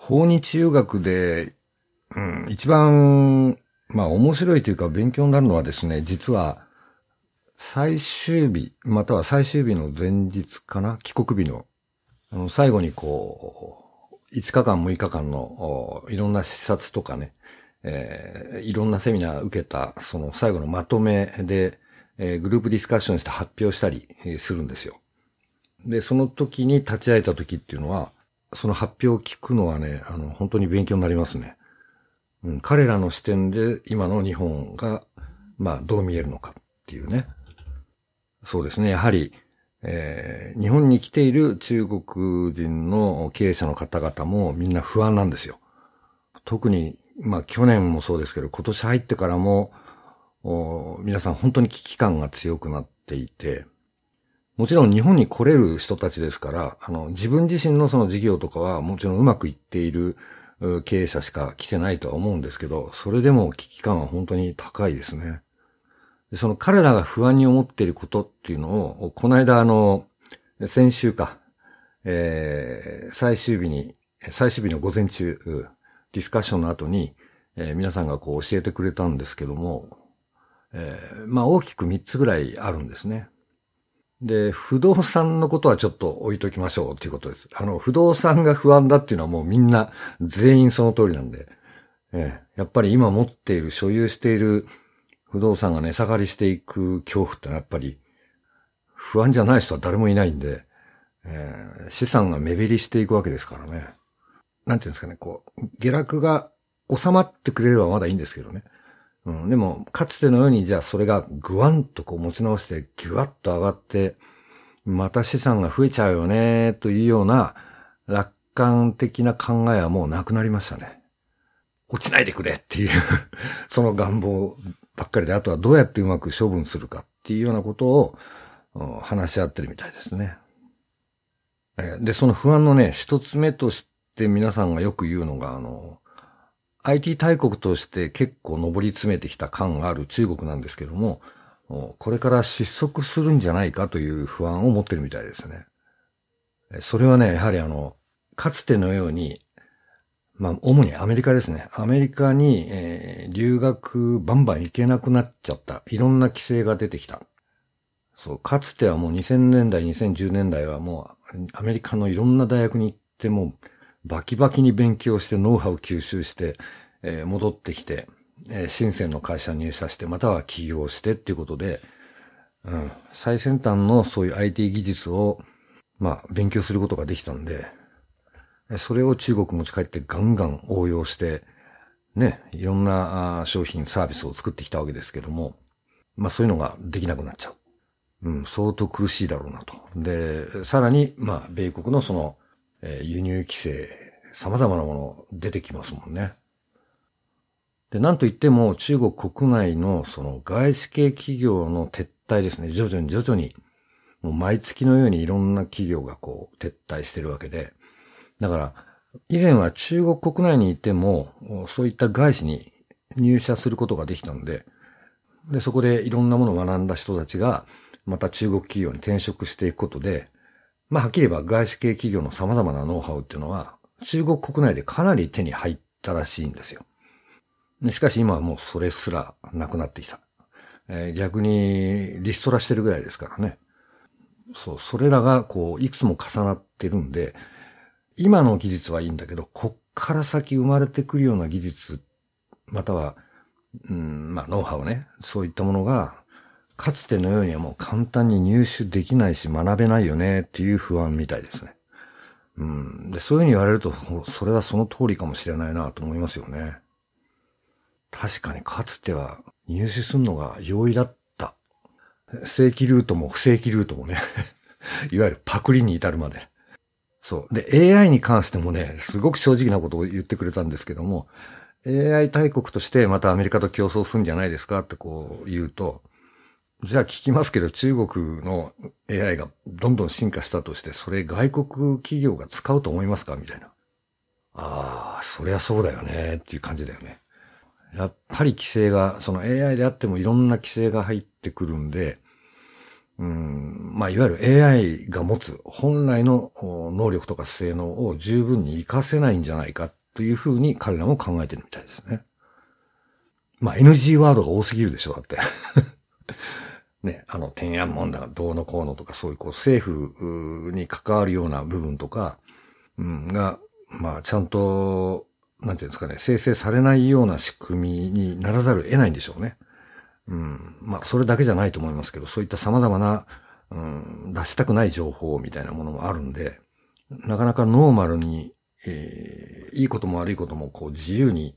訪日留学で、一番、面白いというか勉強になるのはですね、実は、最終日、または最終日の前日かな、帰国日の、最後に5日間6日間のいろんな視察とかね、いろんなセミナー受けた、その最後のまとめで、グループディスカッションして発表したりするんですよ。で、その時に立ち会えた時っていうのは、その発表を聞くのはね、本当に勉強になりますね。彼らの視点で今の日本が、どう見えるのかっていうね。そうですね。やはり、日本に来ている中国人の経営者の方々もみんな不安なんですよ。特に、去年もそうですけど、今年入ってからも、皆さん本当に危機感が強くなっていて、もちろん日本に来れる人たちですから、自分自身のその事業とかはもちろんうまくいっている経営者しか来てないとは思うんですけど、それでも危機感は本当に高いですね。でその彼らが不安に思っていることっていうのを、この間先週か、最終日の午前中、ディスカッションの後に、皆さんが教えてくれたんですけども、大きく3つぐらいあるんですね。で、不動産のことはちょっと置いときましょうということです。不動産が不安だっていうのはもうみんな全員その通りなんで、やっぱり今持っている、所有している不動産が値下がりしていく恐怖ってのはやっぱり不安じゃない人は誰もいないんで、資産が目減りしていくわけですからね。なんていうんですかね、下落が収まってくれればまだいいんですけどね。でも、かつてのように、じゃあそれがグワンと持ち直して、ギュワッと上がって、また資産が増えちゃうよね、というような楽観的な考えはもうなくなりましたね。落ちないでくれっていうその願望ばっかりで、あとはどうやってうまく処分するかっていうようなことを話し合ってるみたいですね。で、その不安のね、一つ目として皆さんがよく言うのが、IT 大国として結構上り詰めてきた感がある中国なんですけども、これから失速するんじゃないかという不安を持ってるみたいですね。それはね、やはりかつてのように、主にアメリカですね。アメリカに、留学バンバン行けなくなっちゃった。いろんな規制が出てきた。そう、かつてはもう2000年代、2010年代はもうアメリカのいろんな大学に行ってもバキバキに勉強してノウハウ吸収して、戻ってきて、深センの会社に入社してまたは起業してっていうことで、最先端のそういう IT 技術を勉強することができたんで、それを中国持ち帰ってガンガン応用して、ね、いろんな商品、サービスを作ってきたわけですけども、そういうのができなくなっちゃう。相当苦しいだろうなと。で、さらに、米国のその、輸入規制、様々なもの出てきますもんね。で、なんといっても中国国内のその外資系企業の撤退ですね。徐々に、もう毎月のようにいろんな企業が撤退してるわけで。だから、以前は中国国内にいても、そういった外資に入社することができたので、そこでいろんなものを学んだ人たちが、また中国企業に転職していくことで、はっきり言えば外資系企業の様々なノウハウっていうのは、中国国内でかなり手に入ったらしいんですよ。しかし今はもうそれすらなくなってきた。逆にリストラしてるぐらいですからね。そう、それらがいくつも重なってるんで、今の技術はいいんだけど、こっから先生まれてくるような技術、または、ノウハウね、そういったものが、かつてのようにはもう簡単に入手できないし学べないよねっていう不安みたいですね。で、そういうふうに言われると、それはその通りかもしれないなと思いますよね。確かにかつては入手するのが容易だった。正規ルートも不正規ルートもね。いわゆるパクリに至るまで。そう。で、AI に関してもね、すごく正直なことを言ってくれたんですけども、AI 大国としてまたアメリカと競争するんじゃないですかって言うと、じゃあ聞きますけど、中国の AI がどんどん進化したとして、それ外国企業が使うと思いますかみたいな。そりゃそうだよねっていう感じだよね。やっぱり規制が、その AI であってもいろんな規制が入ってくるんで、 まあ、いわゆる AI が持つ本来の能力とか性能を十分に活かせないんじゃないかというふうに彼らも考えてるみたいですね。まあ、NG ワードが多すぎるでしょ、だって。ね、天安門だ、どうのこうのとか、そういう政府に関わるような部分とか、が、まあ、ちゃんと、なんていうんですかね、生成されないような仕組みにならざるを得ないんでしょうね。まあ、それだけじゃないと思いますけど、そういった様々な、出したくない情報みたいなものもあるんで、なかなかノーマルに、いいことも悪いことも自由に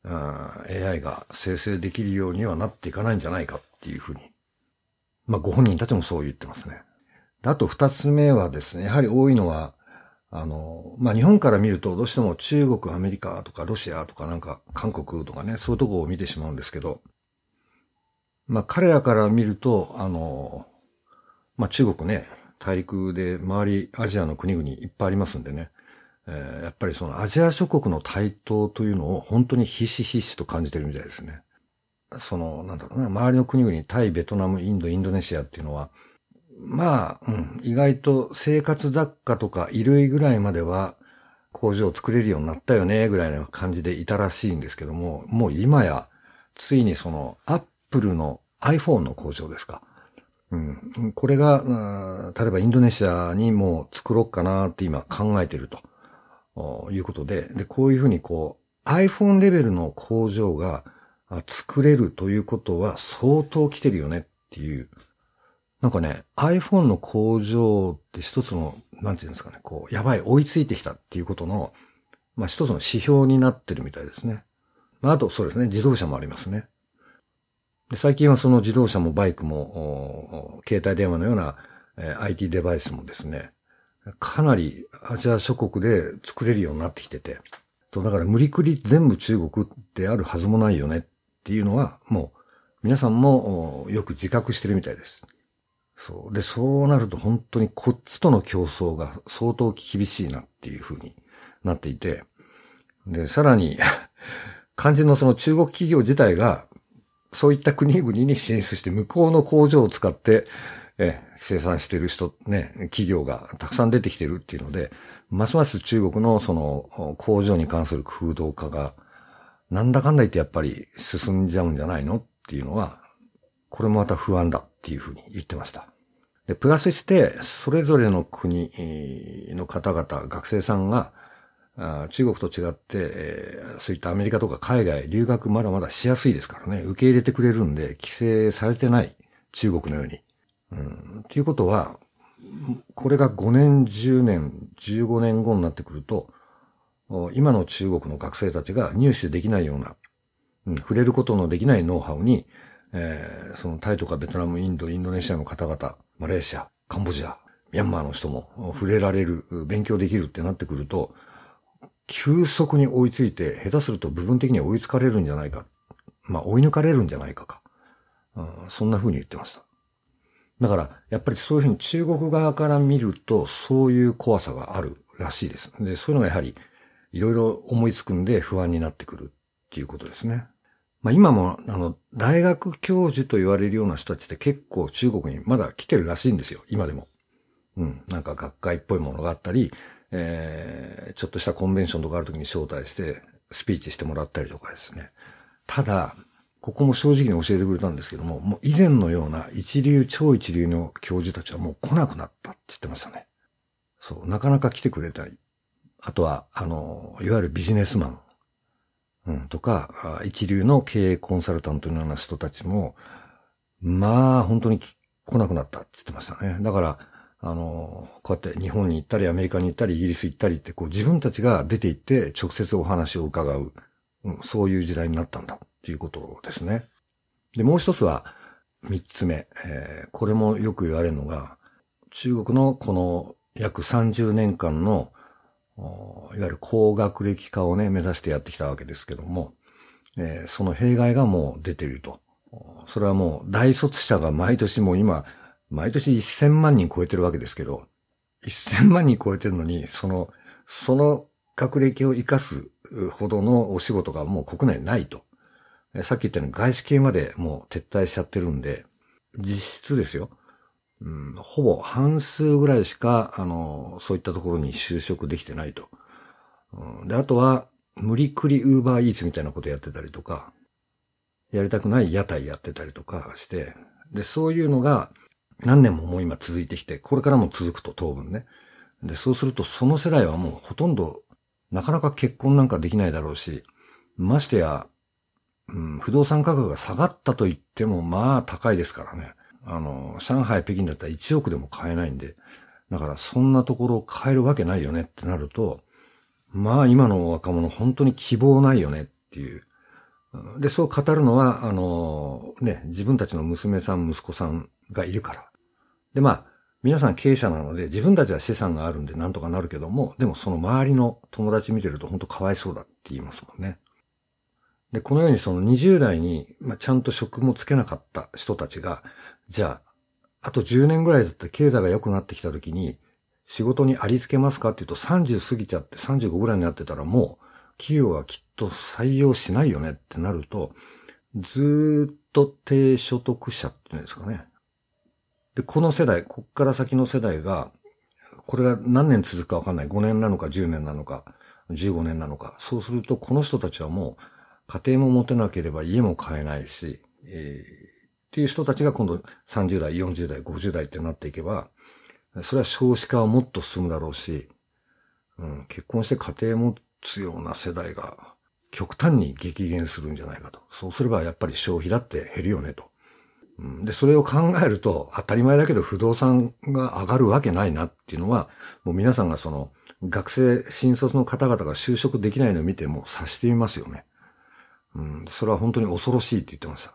AI が生成できるようにはなっていかないんじゃないかっていうふうに。まあ、ご本人たちもそう言ってますね。あと二つ目はですね、やはり多いのは、まあ、日本から見るとどうしても中国、アメリカとかロシアとかなんか韓国とかね、そういうとこを見てしまうんですけど、まあ、彼らから見ると、まあ、中国ね、大陸で周りアジアの国々いっぱいありますんでね、やっぱりそのアジア諸国の台頭というのを本当にひしひしと感じてるみたいですね。なんだろうな、周りの国々、タイ、ベトナム、インド、インドネシアっていうのは、まあ、意外と生活雑貨とか衣類ぐらいまでは工場を作れるようになったよね、ぐらいの感じでいたらしいんですけども、もう今や、ついにアップルの iPhone の工場ですか。これが、例えばインドネシアにもう作ろうかなって今考えているということで、こういうふうにiPhone レベルの工場が作れるということは相当来てるよねっていう。なんかね、iPhone の工場って一つの、なんていうんですかね、やばい、追いついてきたっていうことの、まあ一つの指標になってるみたいですね。まああとそうですね、自動車もありますね。で最近はその自動車もバイクも、携帯電話のような、IT デバイスもですね、かなりアジア諸国で作れるようになってきてて、だから無理くり全部中国であるはずもないよねっていうのは、もう皆さんもよく自覚してるみたいです。そう。で、そうなると本当にこっちとの競争が相当厳しいなっていう風になっていて、で、さらに、肝心のその中国企業自体が、そういった国々に進出して向こうの工場を使って、生産してる人、ね、企業がたくさん出てきてるっていうので、ますます中国のその工場に関する空洞化が、なんだかんだ言ってやっぱり進んじゃうんじゃないのっていうのは、これもまた不安だっていうふうに言ってました。で、プラスして、それぞれの国の方々、学生さんが、中国と違って、そういったアメリカとか海外留学まだまだしやすいですからね、受け入れてくれるんで、規制されてない中国のように。っていうことは、これが5年、10年、15年後になってくると、今の中国の学生たちが入手できないような、触れることのできないノウハウに、そのタイとかベトナム、インド、インドネシアの方々、マレーシア、カンボジア、ミャンマーの人も触れられる、勉強できるってなってくると、急速に追いついて、下手すると部分的には追いつかれるんじゃないか。まあ追い抜かれるんじゃないか。そんな風に言ってました。だから、やっぱりそういうふうに中国側から見ると、そういう怖さがあるらしいです。で、そういうのがやはり、いろいろ思いつくんで不安になってくるっていうことですね。まあ今も、大学教授と言われるような人たちって結構中国にまだ来てるらしいんですよ、今でも。なんか学会っぽいものがあったり、ちょっとしたコンベンションとかあるときに招待して、スピーチしてもらったりとかですね。ただ、ここも正直に教えてくれたんですけども、もう以前のような超一流の教授たちはもう来なくなったって言ってましたね。そう、なかなか来てくれたり。あとは、いわゆるビジネスマン、とか、一流の経営コンサルタントのような人たちも、まあ、本当に来なくなったって言ってましたね。だから、こうやって日本に行ったり、アメリカに行ったり、イギリス行ったりって、自分たちが出て行って直接お話を伺う、そういう時代になったんだっていうことですね。で、もう一つは、三つ目、これもよく言われるのが、中国のこの約30年間の、いわゆる高学歴化をね、目指してやってきたわけですけども、その弊害がもう出ていると。それはもう大卒者が毎年もう今、毎年1000万人超えてるわけですけど、1000万人超えてるのに、その学歴を活かすほどのお仕事がもう国内にないと。さっき言ったように外資系までもう撤退しちゃってるんで、実質ですよ。 ほぼ半数ぐらいしか、そういったところに就職できてないと。で、あとは、無理くりウーバーイーツみたいなことやってたりとか、やりたくない屋台やってたりとかして、で、そういうのが何年ももう今続いてきて、これからも続くと当分ね。で、そうするとその世代はもうほとんどなかなか結婚なんかできないだろうし、ましてや、不動産価格が下がったと言ってもまあ高いですからね。上海、北京だったら1億でも買えないんで、だからそんなところを買えるわけないよねってなると、まあ今の若者本当に希望ないよねっていう。で、そう語るのは、自分たちの娘さん、息子さんがいるから。で、まあ、皆さん経営者なので、自分たちは資産があるんでなんとかなるけども、でもその周りの友達見てると本当かわいそうだって言いますもんね。で、このようにその20代に、ちゃんと職もつけなかった人たちが、じゃあ、あと10年ぐらいだったら経済が良くなってきた時に、仕事にありつけますかっていうと30過ぎちゃって35ぐらいになってたらもう、企業はきっと採用しないよねってなると、ずーっと低所得者っていうんですかね。で、この世代、こっから先の世代が、これが何年続くかわかんない。5年なのか10年なのか、15年なのか。そうすると、この人たちはもう、家庭も持てなければ家も買えないし、っていう人たちが今度30代、40代、50代ってなっていけば、それは少子化はもっと進むだろうし、結婚して家庭持つような世代が極端に激減するんじゃないかと。そうすればやっぱり消費だって減るよねと。で、それを考えると当たり前だけど不動産が上がるわけないなっていうのは、もう皆さんがその学生、新卒の方々が就職できないのを見ても察してみますよね。それは本当に恐ろしいって言ってました。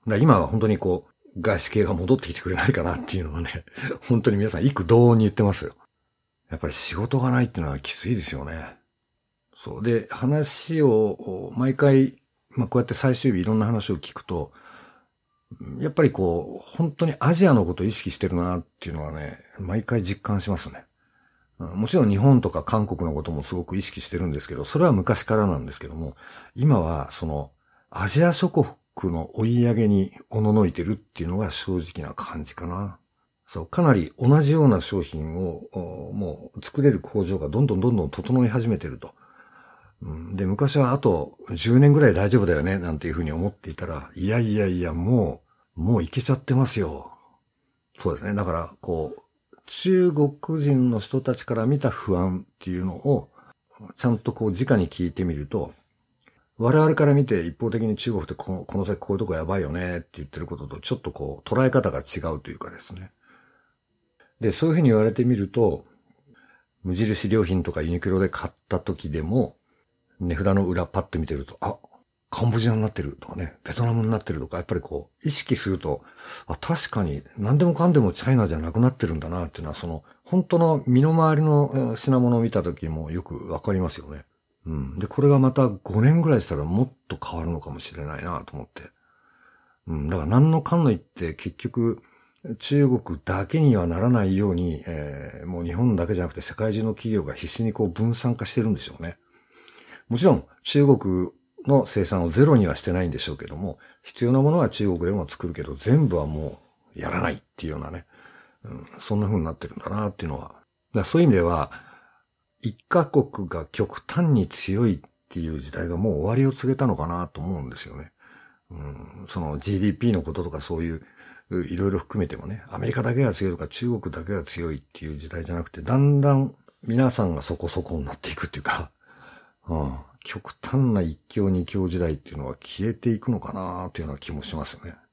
今は本当に外資系が戻ってきてくれないかなっていうのはね、本当に皆さん幾度に言ってますよ。やっぱり仕事がないっていうのはきついですよね。そう。で、話を毎回、こうやって最終日いろんな話を聞くと、やっぱり本当にアジアのことを意識してるなっていうのはね、毎回実感しますね。もちろん日本とか韓国のこともすごく意識してるんですけど、それは昔からなんですけども、今はそのアジア諸国の追い上げにおののいてるっていうのが正直な感じかな。そう、かなり同じような商品をもう作れる工場がどんどん整い始めてると。で、昔はあと10年ぐらい大丈夫だよね、なんていうふうに思っていたら、いや、もういけちゃってますよ。そうですね。だから、中国人の人たちから見た不安っていうのを、ちゃんと直に聞いてみると、我々から見て一方的に中国ってこの先こういうとこやばいよねって言ってることとちょっと捉え方が違うというかですね。で、そういうふうに言われてみると、無印良品とかユニクロで買った時でも、値札の裏パッて見てると、カンボジアになってるとかね、ベトナムになってるとか、やっぱり意識すると、確かに何でもかんでもチャイナじゃなくなってるんだなっていうのは、本当の身の回りの品物を見た時もよくわかりますよね。で、これがまた5年ぐらいしたらもっと変わるのかもしれないなと思って。だから何のかんの言って結局、中国だけにはならないように、もう日本だけじゃなくて世界中の企業が必死に分散化してるんでしょうね。もちろん中国の生産をゼロにはしてないんでしょうけども、必要なものは中国でも作るけど、全部はもうやらないっていうようなね、そんな風になってるんだなっていうのは。だからそういう意味では、一カ国が極端に強いっていう時代がもう終わりを告げたのかなと思うんですよね。その GDP のこととかそういういろいろ含めてもね、アメリカだけが強いとか中国だけが強いっていう時代じゃなくて、だんだん皆さんがそこそこになっていくっていうか、極端な一強二強時代っていうのは消えていくのかなというような気もしますよね。